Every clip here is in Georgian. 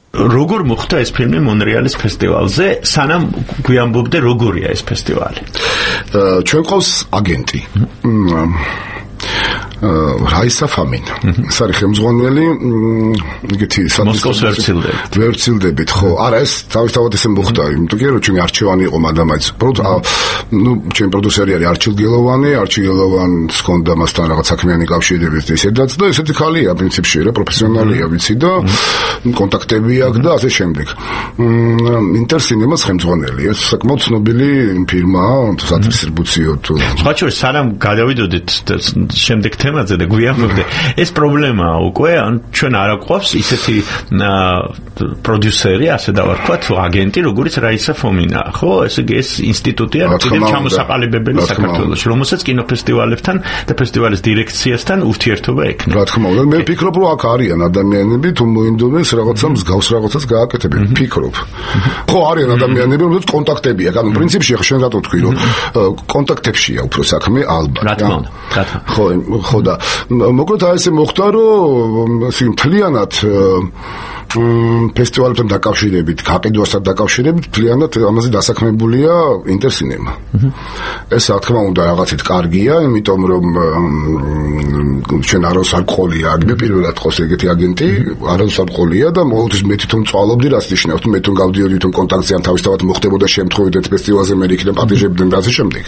როგორ მოხდა ეს ფილმი მონრეალის ფესტივალზე, სანამ გვიამბობდე როგორია ეს ფესტივალი? ჩვენ ყავს აგენტი. რაისა ფამინა. ეს არის ხელმძღვანელი, იგივე მოსკოვს ვერცილდებით, ხო. არა, ეს თავისთავად ესე მოხდა, იმიტომ რომ ჩვენი არჩევანი იყო მადამაც. ჩვენი პროდიუსერი არის არჩილ გელოვანი, არჩილ გელოვანს ჰქონდა მასთან რაღაც საქმიანი კავშირები და ისედაც და ესეთი ხალია პრინციპში რა პროფესიონალია ვიცი და კონტაქტები აქვს და ასე შემდეგ. ინტერსინემას ხელმძღვანელია, საკმაოდ ცნობილი ფირმაა, სატრიბრიუციო თუ. სხვა შორის სანამ გადავიდოდეთ შემდეგ თემაზე და გვიამბობდე, ეს პრობლემაა უკვე, ან ჩვენ არ აკვავს ისეთი პროდიუსერი, ასე დავარქვათ, აგენტი, როგორც რაისა ფომინა, ხო? ესე იგი ეს ინსტიტუტია, კიდევ ჩამოსაყალიბებელი საქართველოში, რომელსაც კინოფესტივალებთან და ფესტივალის დირექციასთან ურთიერთობა ექნება. რა თქმა უნდა, მე ვფიქრობ, რომ აქ არიან ადამიანები, თუ მოინდომეს რაღაცა მსგავს რაღაცას გააკეთებენ, ვფიქრობ. ხო, არიან ადამიანები, რომელსაც კონტაქტები აქვს. ანუ პრინციპში ახლა შენ რატო თქვი, რომ კონტაქტებშია უფრო საქმე, ალბათ. რა თქმა უნდა. ხო და მოკლედ ესე მოხდა, რომ მთლიანად ფესტივალებთან დაკავშირებით, გაყიდვასთან დაკავშირებით, მთლიანად ამაზე დასაქმებულია ინტერსინემა. ეს რა თქმა უნდა რაღაცით კარგია, იმიტომ რომ ჩვენ არავს არ ყოლია, აგმე პირველად ყოს ეგეთი აგენტი, არავს არ ყოლია და მოუწევს მე თვითონ წვალობდი, რაც ნიშნავს, თუ მე თვითონ გავდიოდი თვითონ კონტაქტზე, ან თავისთავად მოხდებოდა შემთხვევით ერთ ფესტივალზე მე იქიდან პატიჟებდნენ და ასე შემდეგ.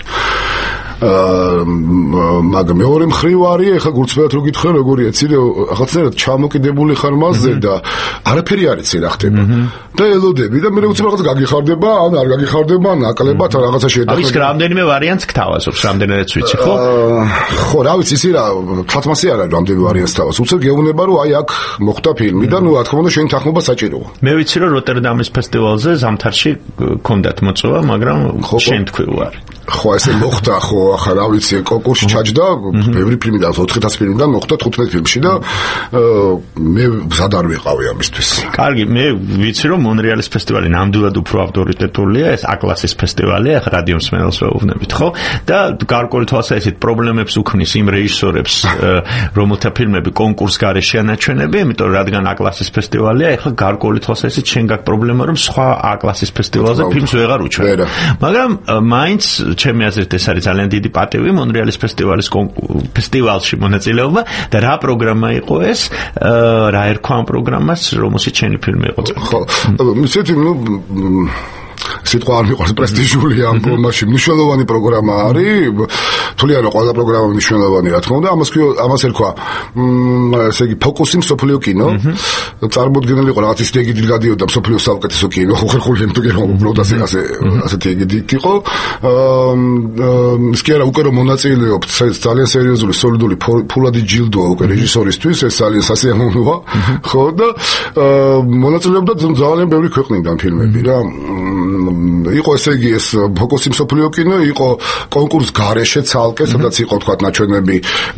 მაგრამ მეორე მხრივ არის, ეხლა გულწრფელად რო გითხრა, როგორია, ცირე ახალწლად ჩამოკიდებული ხარ მასზე და არაფერი არ იცი რა ხდება. და ელოდები და მე უცებ რაღაც გაგიხარდება, ან არ გაგიხარდება, ნაკლებად რაღაცა შეედახება. ის რამდენიმე ვარიანტს გთავაზობს, რამდენადაც ვიცი, ხო? ხო, რა ვიცი, ისი რა, თათმასი არ არის რამდენიმე ვარიანტს თავაზობს. უცებ გეუბნება, რომ აი აქ მოხდა ფილმი და ნუ რა თქმა უნდა შენი თანხმობა საჭიროა. მე ვიცი, რომ როტერდამის ფესტივალზე ზამთარში გქონდათ მოწვევა, მაგრამ შენ თქვი ვარ. ხო, ესე მოხდა, ხო, ახლა რა ვიცი, კონკურსში ჩაჯდა, ბევრი ფილმი და 400 ფილმიდან მოხდა 15 ფილმში და მე მზად არ ვიყავი ამისთვის. კარგი, მე ვიცი, რომ მონრეალის ფესტივალი ნამდვილად უფრო ავტორიტეტულია, ეს A-კლასის ფესტივალია, ახლა რადიო მსმენელს ვეუბნებით, ხო? და გარკვეული თვალსაზრისით პრობლემებს უქმნის იმ რეჟისორებს, რომელთა ფილმები კონკურს გარეშე ანაჩვენებია, იმიტომ რომ რადგან A-კლასის ფესტივალია, ახლა გარკვეული თვალსაზრისით შენ გაქვს პრობლემა, რომ სხვა A-კლასის ფესტივალზე ფილმს ვეღარ უჩვენ. მაგრამ მაინც ჩემი აზრით ეს არის ძალიან დიდი პატივი მონრეალის ფესტივალში მონაწილეობა და რა პროგრამა იყო ეს, რა ერქვა ამ პროგრამას, რომელშიც შენი ფილმი იყო. ხო, ისეთი სიტყვა არ მიყვარს პრესტიჟული ამ ფორმაში მნიშვნელოვანი პროგრამა არის, თვლიან რომ ყველა პროგრამა მნიშვნელოვანი რა თქმა უნდა, ამას ერქვა ესე იგი ფოკუსი მსოფლიო კინო, წარმოდგენილი იყო რაღაც ისეთი ეგიდით გადიოდა მსოფლიოს საუკეთესო კინო, ხერხული თუ გერმო უბრალოდ ასეთი ეგიდით იყო. ის კი არა უკვე რომ მონაწილეობთ ძალიან სერიოზული სოლიდური ფულადი ჯილდოა უკვე რეჟისორისთვის, ეს ძალიან სასიამოვნოა, ხო და მონაწილეობდა ძალიან ბევრი ქვეყნიდან ფილმები რა. იყო ესე იგი ეს ფოკუსი მსოფლიო კინო, იყო კონკურს გარეშე ცალკე, სადაც იყო თქვა ნაჩვენები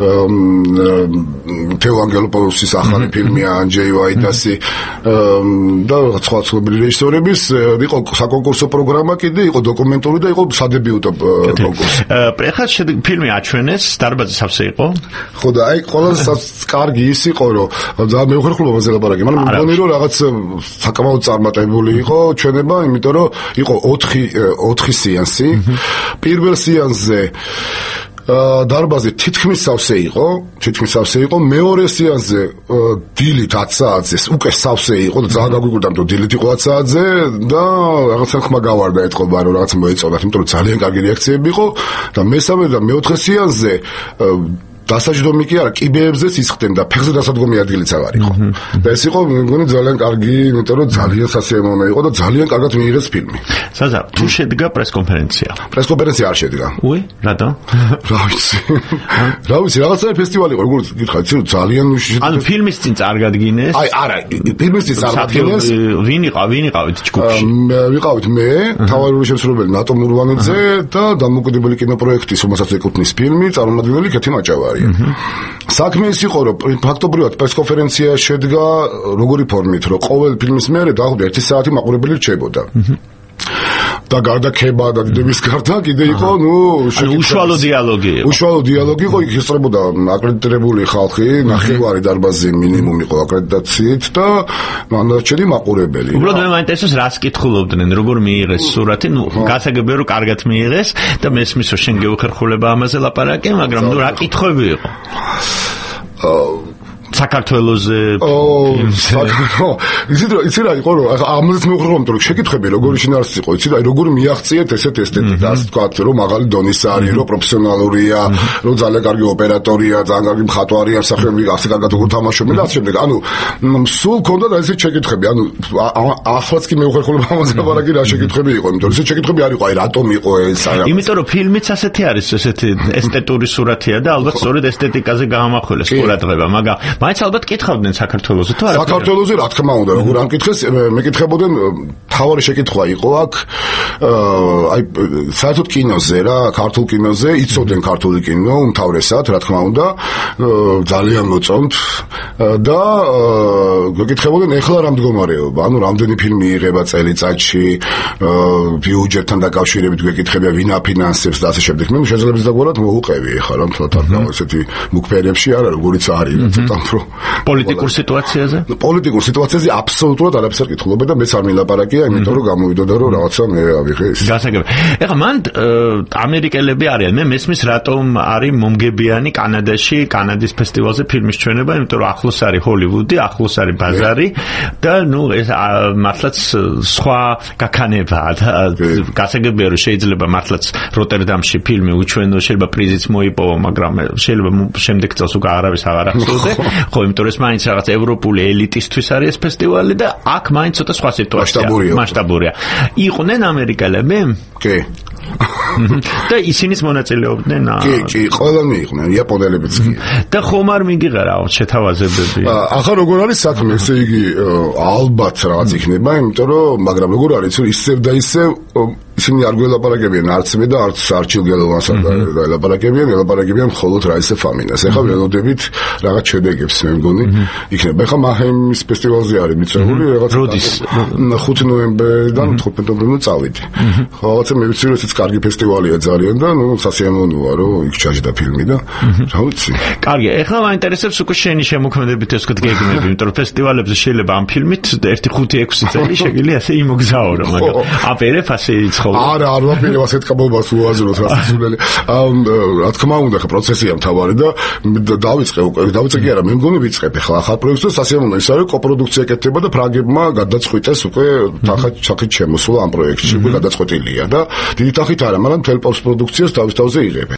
თეო ანგელოპოულოსის ახალი ფილმი ანჯეი ვაიდასი და სხვა ცნობილი რეჟისორების, იყო საკონკურსო პროგრამა კიდე, იყო დოკუმენტური და იყო სადებიუტო კონკურსი. ეხლა ფილმი აჩვენეს, დარბაზი სავსე იყო? ხო და აი ყველაზე კარგი ის იყო, რომ ძალიან მეუხერხულობაზე ლაპარაკი, მაგრამ მგონი რომ რაღაც საკმაოდ წარმატებული იყო ჩვენება, იმიტომ რომ იყო 4 სეანსი. პირველ სეანსზე დარბაზი თითქმის სავსე იყო, მეორე სეანსზე დილით 10 საათზე უკვე სავსე იყო და ძალიან გაგვიგვირდა, რომ დილით იყო 10 საათზე და რაღაცა ხმა გავარდა ეთყობა, რომ რაღაც მოეწონათ, იმიტომ რომ ძალიან კარგი რეაქციები იყო და მესამე და მეოთხე სეანსზე დასაჯდომი კი არა, კიბეებზეც ისხდენდა, ფეხზე დასადგომი ადგილიც აღარ იყო. და ეს იყო, მე მგონი ძალიან კარგი, იმიტომ რომ ძალიან სასიამოვნო იყო და ძალიან კარგად მიიღეს ფილმი. საზა, თუ შედგა პრესკონფერენცია? პრესკონფერენცია არ შედგა. უი, რატო? რა ვიცი, რაღაცა ფესტივალი იყო, როგორც გითხარ, ძალიან ანუ ფილმის წინ წარგადგინეს? აი, არა, ფილმის წინ წარგადგინეს. ვინ იყავით ჯგუფში? ვიყავით მე, თავარული შემსრულებელი ნატო მურვანიძე და დამოუკიდებელი კინოპროექტის, რომელსაც ეკუთვნის ფილმი, წარმომადგენელი კეთი მაჭავა. საქმე ის იყო, რომ ფაქტობრივად პრესკონფერენცია შედგა როგორი ფორმით, რომ ყოველ ფილმის მერე დაახლოებით 1 საათი მაყურებელი რჩებოდა. და გარდა ქება და დიდების გარდა კიდე იყო უშუალო დიალოგი იყო. უშუალო დიალოგი იყო, იქ ესწრებოდა აკრედიტებული ხალხი, ნახევარი დარბაზი მინიმუმ იყო აკრედიტაციით და მანდაჩენი მაყურებელი. უბრალოდ მე მაინტერესებს რას კითხულობდნენ, როგორ მიიღეს სურათი, გასაგებია რომ კარგად მიიღეს და მესმის რომ შენ გეუხერხულება ამაზე ლაპარაკი, მაგრამ რა კითხვები იყო? საქართველოზე იცი რა იყო რომ ამაზეც მეუღრა რომ შეკითხები როგორი შინაარსი იყო იცი რა როგორ მიაღწიეთ ესეთ ესთეტიკას ასე თქვათ რომ მაღალი დონის არის რომ პროფესიონალურია რომ ძალიან კარგი ოპერატორია ძალიან კარგი მხატვარია მსახიობი ასე კარგად როგორ თამაშობენ და ასე შემდეგ ანუ სულ ქონდა და ესეთ შეკითხები ანუ ახლაც კი მეუღრა ამაზე ლაპარაკი რა შეკითხები იყო იმიტომ რომ ესეთ შეკითხები არ იყო აი რატომ იყო ეს იმიტომ რომ ფილმიც ასეთი არის ესეთი ესთეტური სურათია და ალბათ სწორედ ესთეტიკაზე გაამახვილეს ყურადღება მაგრამ მაინც ალბათ კითხავდნენ საქართველოზე თუ არა? საქართველოზე რა თქმა უნდა, როგორ არ მკითხეს, მეკითხებოდნენ თავარი შეკითხვა იყო აქ, აი საერთოდ კინოზე რა, ქართულ კინოზე, იცოდნენ ქართული კინო, უმთავრესად, რა თქმა უნდა, ძალიან მოწონთ და მეკითხებოდნენ ეხლა რა მდგომარეობა, ანუ რამდენი ფილმი იღება წელიწადში, ბიუჯეტთან დაკავშირებით მეკითხებია, ვინ აფინანსებს და ასე შემდეგ. მე შეიძლება ზოგადად მოუყევი ეხლა რა თქმა უნდა, ესეთი მუქფერებში არა, როგორიც არის, ცოტა უფრო პოლიტიკურ სიტუაციაზე? პოლიტიკურ სიტუაციაზე აბსოლუტურად არაფერს არ კითხულობენ და მეც არ მილაპარაკია, იმიტომ რომ გამოვიდოდა რომ რაღაცა მე ავიღე ეს. გასაგებია. ეხლა მან ამერიკელები არიან. მე მესმის რატომ არის მომგებიანი კანადაში, კანადის ფესტივალზე ფილმის ჩვენება, იმიტომ რომ ახლოს არის ჰოლივუდი, ახლოს არის ბაზარი და ეს მართლაც სხვა გაქანებაა და გასაგებია რომ შეიძლება მართლაც როტერდამში ფილმი უჩვენო, შეიძლება პრიზიც მოიპოვა, მაგრამ შეიძლება შემდეგ წელს უკვე არავის აღარ ახსოვდა. ხო, იმიტომ რომ მაინც რაღაც ევროპული ელიტისთვის არის ეს ფესტივალი და აქ მაინც ცოტა სხვა სიტუაცია. მასშტაბურია. იყვნენ ამერიკელები? კი. და ისინიც მონაწილეობდნენ? კი, ყველანი იყვნენ, იაპონელებიც კი. და ხომ არ მიგიღა რა შეთავაზებები? ახლა როგორ არის საქმე, ესე იგი ალბათ რაღაც იქნება, იმიტომ რომ მაგრამ როგორ არის, ისევ და ისევ ისინი არ გველაპარაკებიან არც მე და არც არჩილ გელოვანსა და ელაპარაკებიან მხოლოდ რაისე ფამინას. ეხლა ველოდებით რაღაც შედეგებს მე მგონი იქნება. ეხლა მაჰემის ფესტივალზე არის მიწეული რაღაც 5 ნოემბერიდან 15 ნოემბერამდე წავიდი. ხო, რაღაცა მე ვიცი რომ ეს კარგი ფესტივალია ძალიან და ნუ სასიამოვნოა რომ იქ ჩაჯდა ფილმი და რა ვიცი. კარგი, ეხლა მაინტერესებს უკვე შენი შემოქმედებით ეს ვთქვათ გეგმები, იმიტომ რომ ფესტივალებზე შეიძლება ამ ფილმით 1-5-6 წელი შეგვიძლია ასე იმოგზაო რომ მაგრამ აპერებ ასე არა, არ ვაპირებ ასეთ კაბობას უაზროს ასწავლელი. რა თქმა უნდა, ხა პროცესია მთავარი და დავიწყე კი არა, მე მგონი ვიწყებ ახლა ახალ პროექტს და სასიამოვნო ის არის კოპროდუქცია ეკეთება და ფრანგებმა გადაწყვიტეს უკვე თანხით შემოსულა ამ პროექტში, უკვე გადაწყვეტილია და დიდი თანხით არა, მაგრამ მთელ პოსტპროდუქციას თავის თავზე იღებენ.